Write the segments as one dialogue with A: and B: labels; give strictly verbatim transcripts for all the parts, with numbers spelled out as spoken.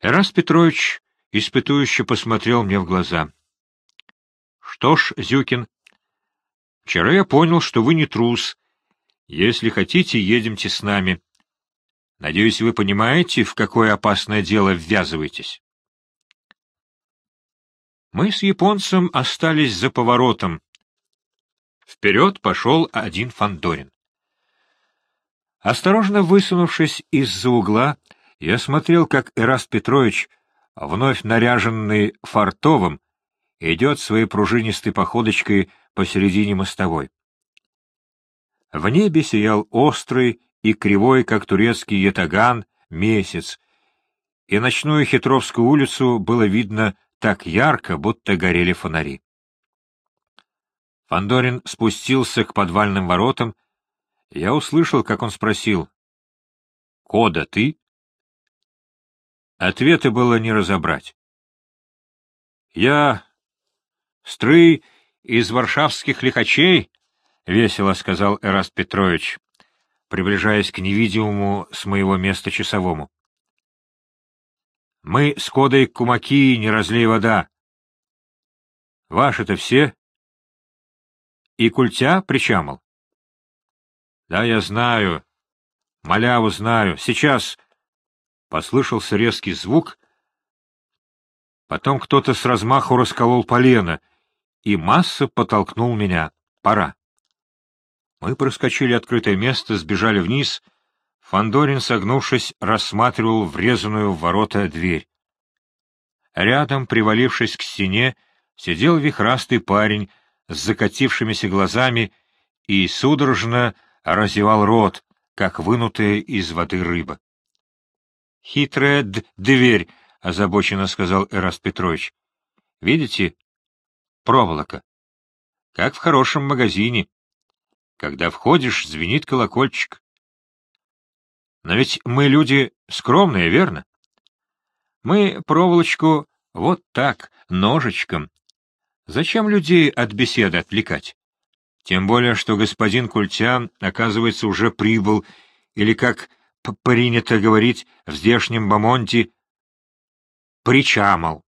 A: Тарас Петрович испытующе посмотрел мне в глаза. — Что ж, Зюкин, вчера я понял, что вы не трус. Если хотите, едемте с нами. Надеюсь, вы понимаете, в какое опасное дело ввязываетесь. Мы с японцем остались за поворотом. Вперед пошел один Фандорин. Осторожно высунувшись из-за угла, я смотрел, как Эраст Петрович, вновь наряженный фартовым, идет своей пружинистой походочкой посередине мостовой. В небе сиял острый и кривой, как турецкий ятаган, месяц, и ночную Хитровскую улицу было видно так ярко, будто горели фонари. Фандорин спустился к подвальным воротам. Я услышал, как он спросил: — Кода, ты? Ответа было не разобрать. — Я стрый из варшавских лихачей, — весело сказал Эраст Петрович, приближаясь к невидимому с моего места часовому. — Мы с Кодой кумаки, не разлей вода. — Ваши-то все? — И культя причамал? — Да, я знаю. Маляву знаю. Сейчас... Послышался резкий звук. Потом кто-то с размаху расколол полено, и масса потолкнул меня. Пора. Мы проскочили открытое место, сбежали вниз. Фандорин, согнувшись, рассматривал врезанную в ворота дверь. Рядом, привалившись к стене, сидел вихрастый парень с закатившимися глазами и судорожно разевал рот, как вынутая из воды рыба. — Хитрая дверь, — озабоченно сказал Эраст Петрович. — Видите? Проволока. Как в хорошем магазине. Когда входишь, звенит колокольчик. Но ведь мы люди скромные, верно? Мы проволочку вот так, ножичком. Зачем людей от беседы отвлекать? Тем более, что господин Культя, оказывается, уже прибыл, или, как принято говорить в здешнем Бамонте, причамал.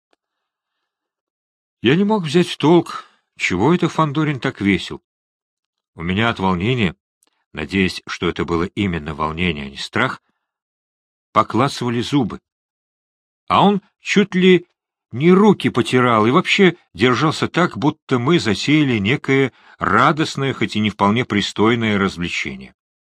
A: Я не мог взять в толк, чего это Фандорин так весел. У меня от волнения, надеясь, что это было именно волнение, а не страх, поклацывали зубы. А он чуть ли не руки потирал и вообще держался так, будто мы засеяли некое радостное, хоть и не вполне пристойное развлечение.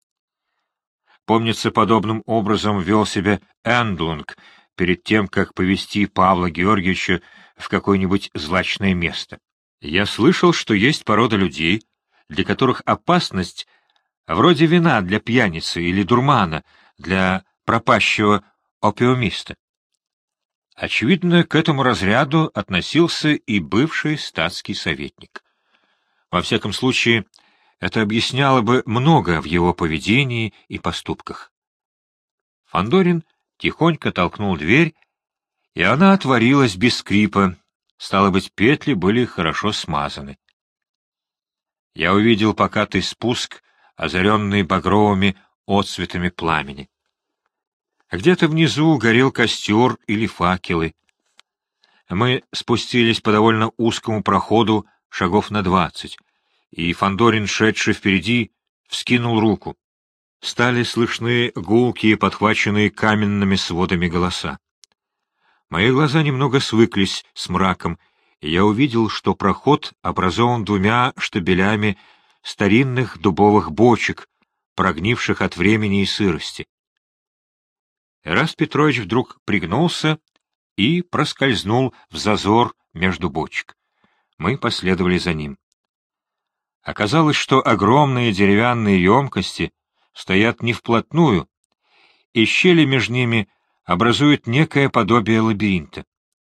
A: Помнится, подобным образом вел себя Эндлунг перед тем, как повести Павла Георгиевича в какое-нибудь злачное место. Я слышал, что есть порода людей, для которых опасность вроде вина для пьяницы или дурмана для пропащего опиумиста. Очевидно, к этому разряду относился и бывший статский советник. Во всяком случае, это объясняло бы многое в его поведении и поступках. Фандорин тихонько толкнул дверь, и она отворилась без скрипа. Стало быть, петли были хорошо смазаны. Я увидел покатый спуск, озаренный багровыми отцветами пламени. Где-то внизу горел костер или факелы. Мы спустились по довольно узкому проходу шагов на двадцать, и Фандорин, шедший впереди, вскинул руку. Стали слышны гулкие, подхваченные каменными сводами голоса. Мои глаза немного свыклись с мраком, и я увидел, что проход образован двумя штабелями старинных дубовых бочек, прогнивших от времени и сырости. Эраст Петрович вдруг пригнулся и проскользнул в зазор между бочек. Мы последовали за ним. Оказалось, что огромные деревянные емкости стоят не вплотную, и щели между ними образуют некое подобие лабиринта.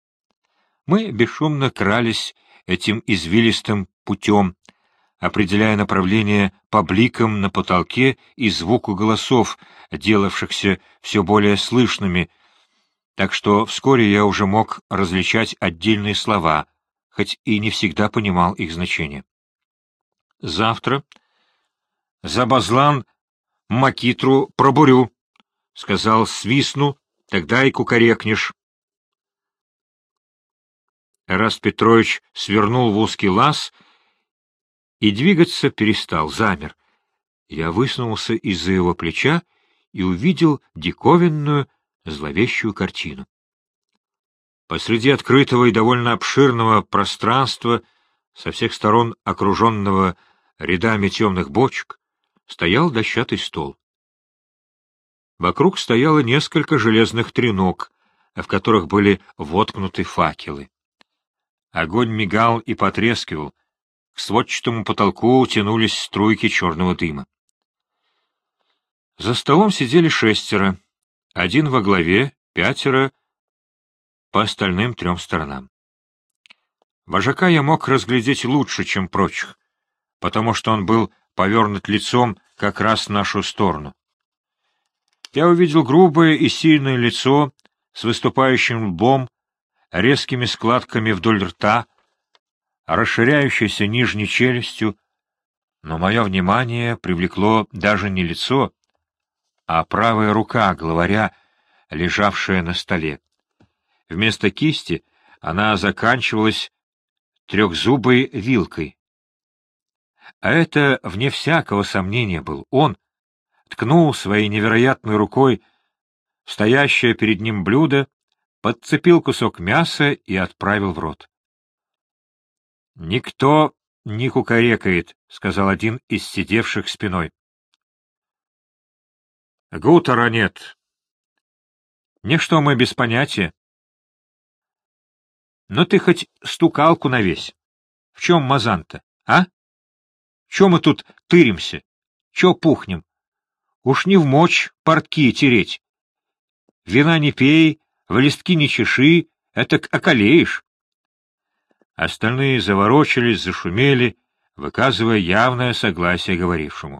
A: Мы бесшумно крались этим извилистым путем, определяя направление по бликам на потолке и звуку голосов, делавшихся все более слышными, так что вскоре я уже мог различать отдельные слова, хоть и не всегда понимал их значение. «Завтра за базлан макитру пробурю», — сказал свистну, — «тогда и кукарекнешь». Эраст Петрович свернул в узкий лаз и двигаться перестал, замер. Я высунулся из-за его плеча и увидел диковинную, зловещую картину. Посреди открытого и довольно обширного пространства, со всех сторон окруженного рядами темных бочек, стоял дощатый стол. Вокруг стояло несколько железных треног, в которых были воткнуты факелы. Огонь мигал и потрескивал, к сводчатому потолку тянулись струйки черного дыма. За столом сидели шестеро, один во главе, пятеро по остальным трем сторонам. Вожака я мог разглядеть лучше, чем прочих, потому что он был повернут лицом как раз в нашу сторону. Я увидел грубое и сильное лицо с выступающим лбом, резкими складками вдоль рта, расширяющейся нижней челюстью, но мое внимание привлекло даже не лицо, а правая рука главаря, лежавшая на столе. Вместо кисти она заканчивалась трехзубой вилкой. А это, вне всякого сомнения, был он, ткнул своей невероятной рукой в стоящее перед ним блюдо, подцепил кусок мяса и отправил в рот. — Никто не кукарекает, — сказал один из сидевших спиной. — Гутера нет. — Ничто мы без понятия. — Но ты хоть стукалку навесь. В чем мазан-то, а? Че мы тут тыримся? Че пухнем? Уж не в мочь портки тереть. Вина не пей, в листки не чеши, этак околеешь. Остальные заворочились, зашумели, выказывая явное согласие говорившему.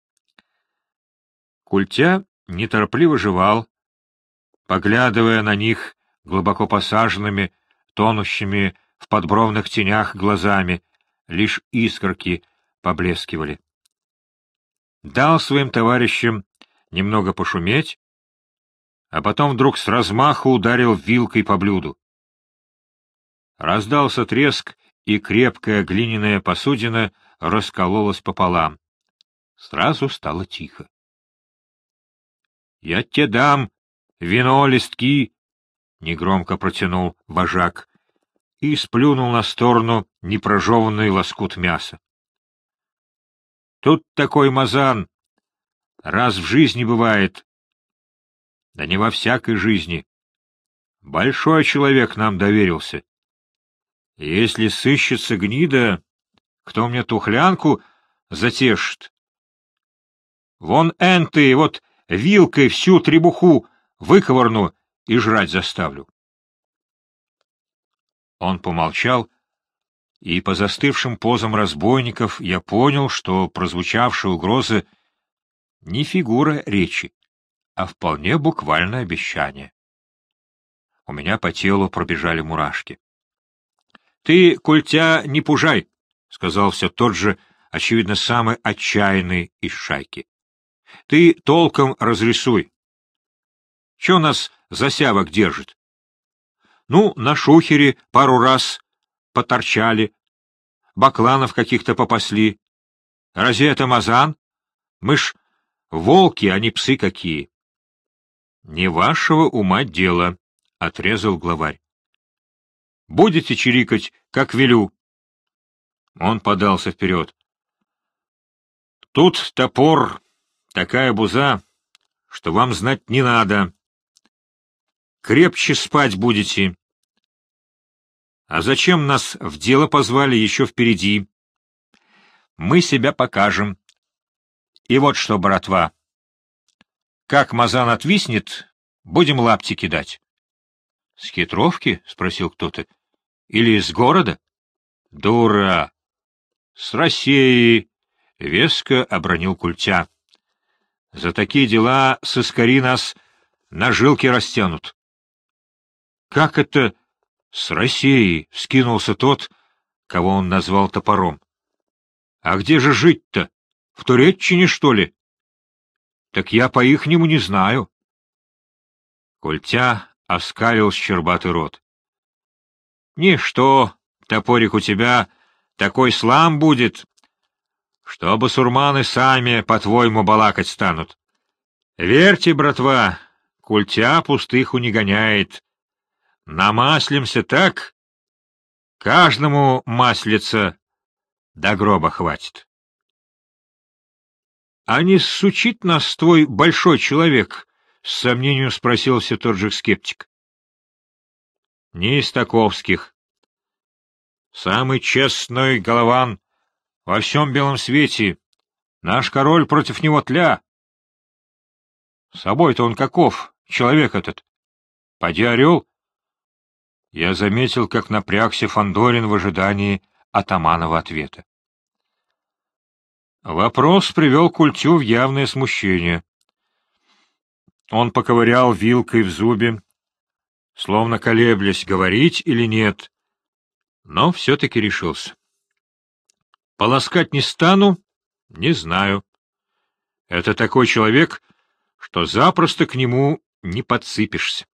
A: Культя неторопливо жевал, поглядывая на них глубоко посаженными, тонущими в подбровных тенях глазами, лишь искорки поблескивали. Дал своим товарищам немного пошуметь, а потом вдруг с размаху ударил вилкой по блюду. Раздался треск, и крепкая глиняная посудина раскололась пополам. Сразу стало тихо. — Я тебе дам вино, листки! — негромко протянул вожак и сплюнул на сторону непрожеванный лоскут мяса. — Тут такой мазан! Раз в жизни бывает. Да не во всякой жизни. Большой человек нам доверился. Если сыщется гнида, кто мне тухлянку затешит? Вон энты, вот вилкой всю требуху выковырну и жрать заставлю. Он помолчал, и по застывшим позам разбойников я понял, что прозвучавшая угроза не фигура речи, а вполне буквальное обещание. У меня по телу пробежали мурашки. — Ты, Культя, не пужай, — сказал все тот же, очевидно, самый отчаянный из шайки. — Ты толком разрисуй. Че нас засявок держит? Ну, на шухере пару раз поторчали, бакланов каких-то попасли. Разве это мазан? Мы ж волки, а не псы какие. — Не вашего ума дело, — отрезал главарь. — Будете чирикать, как велю. Он подался вперед. — Тут топор, такая буза, что вам знать не надо. Крепче спать будете. А зачем нас в дело позвали еще впереди? Мы себя покажем. И вот что, братва. Как мазан отвиснет, будем лапти кидать. — С хитровки? — спросил кто-то. — Или с города? — Дура! С России! — веско обронил Культя. — За такие дела сыскари нас на жилки растянут. — Как это с Россией? — вскинулся тот, кого он назвал топором. — А где же жить-то? В Туреччине, что ли? — Так я по-ихнему не знаю. Культя оскалил щербатый рот. — Ничто, топорик у тебя такой слам будет, что басурманы сами, по-твоему, балакать станут. Верьте, братва, культя пустыху не гоняет. Намаслимся так, каждому маслица до гроба хватит. — А не сучит нас твой большой человек? — с сомнением спросил все тот же скептик. — Не из таковских. Самый честной голован во всем белом свете. Наш король против него тля. Собой-то он каков, человек этот? Поди орел? Я заметил, как напрягся Фандорин в ожидании атаманова ответа. Вопрос привел Культю в явное смущение. Он поковырял вилкой в зубе, словно колеблясь, говорить или нет, но все-таки решился. Полоскать не стану, не знаю. Это такой человек, что запросто к нему не подсыпешься.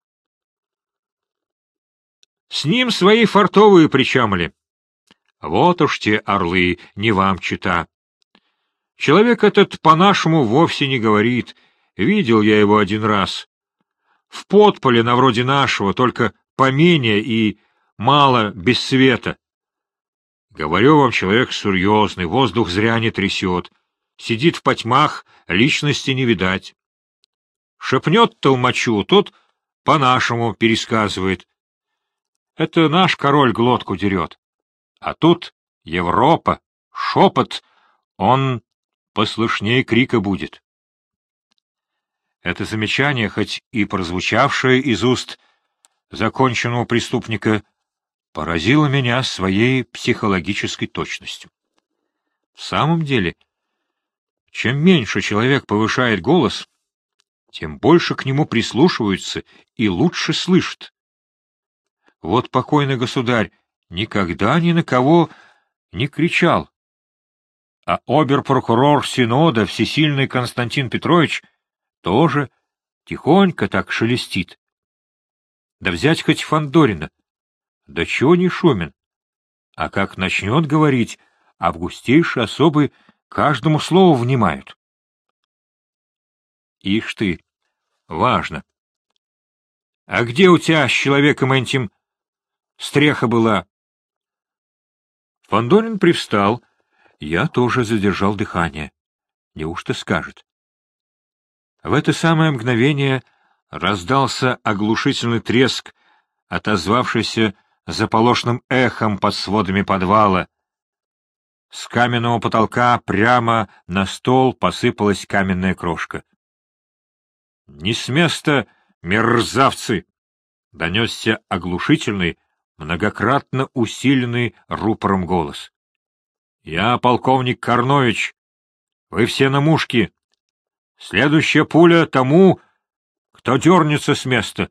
A: С ним свои фартовые причамали. Вот уж те орлы, не вам чита. Человек этот по-нашему вовсе не говорит. Видел я его один раз. В подполе на вроде нашего, только поменьше и мало без света. Говорю вам, человек серьезный, воздух зря не трясет. Сидит в потьмах, личности не видать. Шепнет толмачу, тот по-нашему пересказывает. Это наш король глотку дерет. А тут Европа, шепот, он послышнее крика будет. Это замечание, хоть и прозвучавшее из уст законченного преступника, поразило меня своей психологической точностью. В самом деле, чем меньше человек повышает голос, тем больше к нему прислушиваются и лучше слышат. Вот покойный государь никогда ни на кого не кричал, а обер-прокурор Синода, всесильный Константин Петрович, тоже тихонько так шелестит. Да взять хоть Фандорина, да чего не шумен, а как начнет говорить, августейшие особы каждому слову внимают. Ишь ты, важно. А где у тебя с человеком этим стреха была? Фандорин привстал, я тоже задержал дыхание. Неужто скажет? В это самое мгновение раздался оглушительный треск, отозвавшийся заполошным эхом под сводами подвала. С каменного потолка прямо на стол посыпалась каменная крошка. — Не с места, мерзавцы! — донесся оглушительный, многократно усиленный рупором голос. — Я полковник Корнович. Вы все на мушке. Следующая пуля тому, кто дернется с места.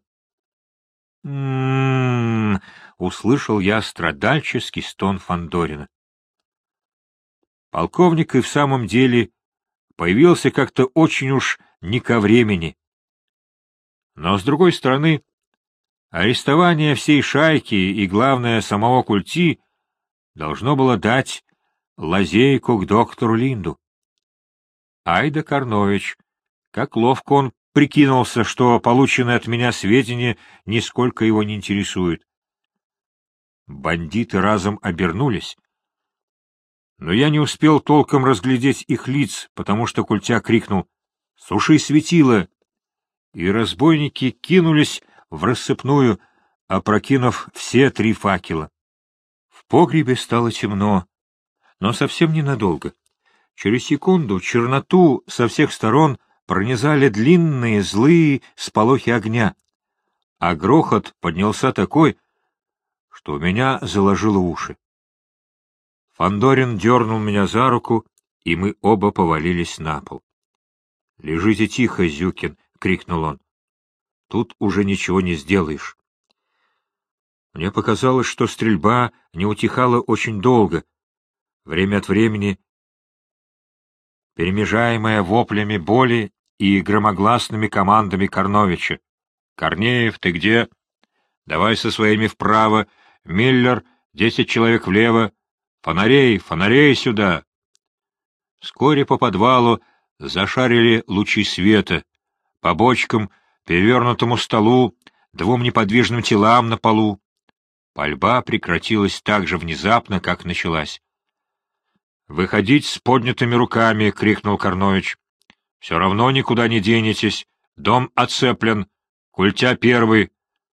A: М-м-м, услышал я страдальческий стон Фандорина. Полковник и в самом деле появился как-то очень уж не ко времени. Но, с другой стороны, арестование всей шайки и, главное, самого Культи должно было дать лазейку к доктору Линду. Айда Корнович, как ловко он прикинулся, что полученные от меня сведения нисколько его не интересуют. Бандиты разом обернулись, но я не успел толком разглядеть их лиц, потому что Культя крикнул «Суши светило!» и разбойники кинулись в рассыпную, опрокинув все три факела. В погребе стало темно, но совсем ненадолго. Через секунду черноту со всех сторон пронизали длинные злые сполохи огня, а грохот поднялся такой, что у меня заложило уши. Фандорин дернул меня за руку, и мы оба повалились на пол. — Лежите тихо, Зюкин! — крикнул он. — Тут уже ничего не сделаешь. Мне показалось, что стрельба не утихала очень долго, время от времени перемежаемая воплями боли и громогласными командами Корновича. — Корнеев, ты где? Давай со своими вправо. Миллер, Десять человек влево! Фонарей, фонарей сюда!» Вскоре по подвалу зашарили лучи света, по бочкам, перевернутому столу, двум неподвижным телам на полу. Пальба прекратилась так же внезапно, как началась. «Выходить с поднятыми руками!» — крикнул Корнович. «Все равно никуда не денетесь. Дом оцеплен. Культя первый».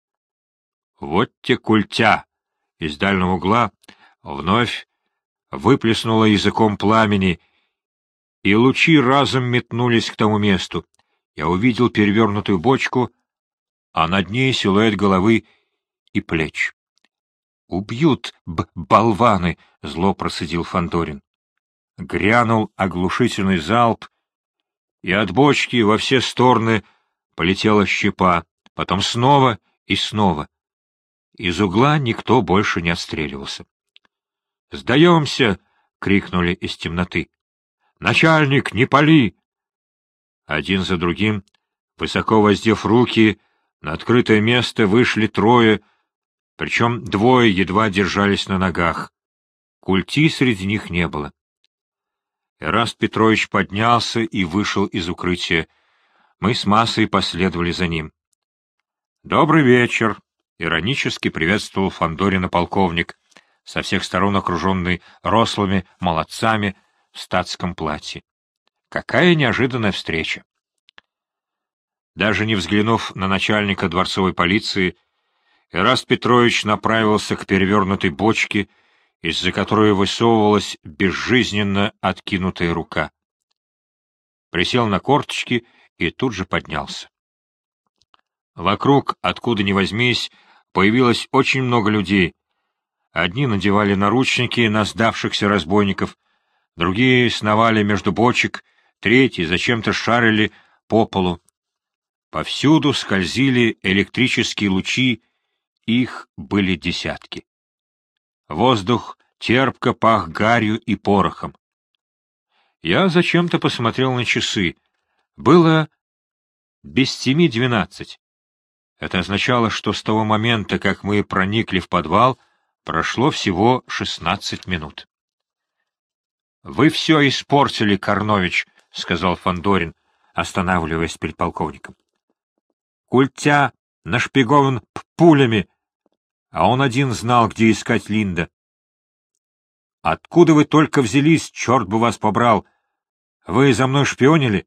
A: «Вот те культя!» Из дальнего угла вновь выплеснуло языком пламени, и лучи разом метнулись к тому месту. Я увидел перевернутую бочку, а над ней силуэт головы и плеч. «Убьют, б болваны!» — зло процедил Фандорин. Грянул оглушительный залп, и от бочки во все стороны полетела щепа, потом снова и снова. Из угла никто больше не отстреливался. «Сдаемся!» — крикнули из темноты. «Начальник, не пали!» Один за другим, высоко воздев руки, на открытое место вышли трое, причем двое едва держались на ногах. Культи среди них не было. Эраст Петрович поднялся и вышел из укрытия. Мы с массой последовали за ним. «Добрый вечер!» — иронически приветствовал Фандорина полковник, со всех сторон окруженный рослыми молодцами в статском платье. Какая неожиданная встреча! Даже не взглянув на начальника дворцовой полиции, Эраст Петрович направился к перевернутой бочке, из-за которой высовывалась безжизненно откинутая рука. Присел на корточки и тут же поднялся. Вокруг, откуда ни возьмись, появилось очень много людей. Одни надевали наручники на сдавшихся разбойников, другие сновали между бочек, третьи зачем-то шарили по полу. Повсюду скользили электрические лучи, их были десятки. Воздух терпко пах гарью и порохом. Я зачем-то посмотрел на часы. Было без семи двенадцать. Это означало, что с того момента, как мы проникли в подвал, прошло всего шестнадцать минут. — Вы все испортили, Корнович, — сказал Фандорин, останавливаясь перед полковником. — Культя нашпигован пулями, а он один знал, где искать Линда. — Откуда вы только взялись, черт бы вас побрал? Вы за мной шпионили?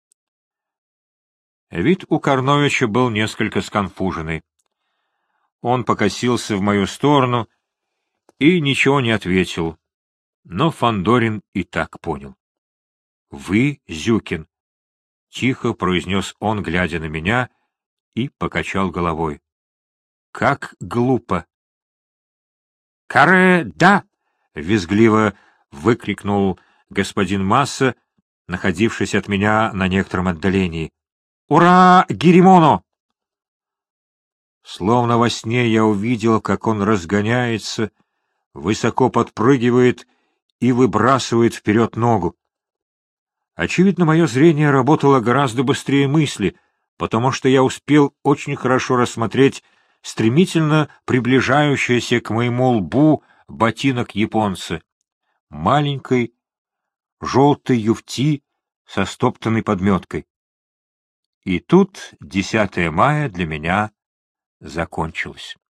A: Вид у Корновича был несколько сконфуженный. Он покосился в мою сторону и ничего не ответил, но Фандорин и так понял. — Вы, Зюкин? — тихо произнес он, глядя на меня, и покачал головой. — Как глупо! — Каре, да! — визгливо выкрикнул господин Масса, находившийся от меня на некотором отдалении. — Ура, Гиримоно! Словно во сне я увидел, как он разгоняется, высоко подпрыгивает и выбрасывает вперед ногу. Очевидно, мое зрение работало гораздо быстрее мысли, потому что я успел очень хорошо рассмотреть стремительно приближающийся к моему лбу ботинок японца, маленькой желтой юфти со стоптанной подметкой. И тут десятое мая для меня закончилось.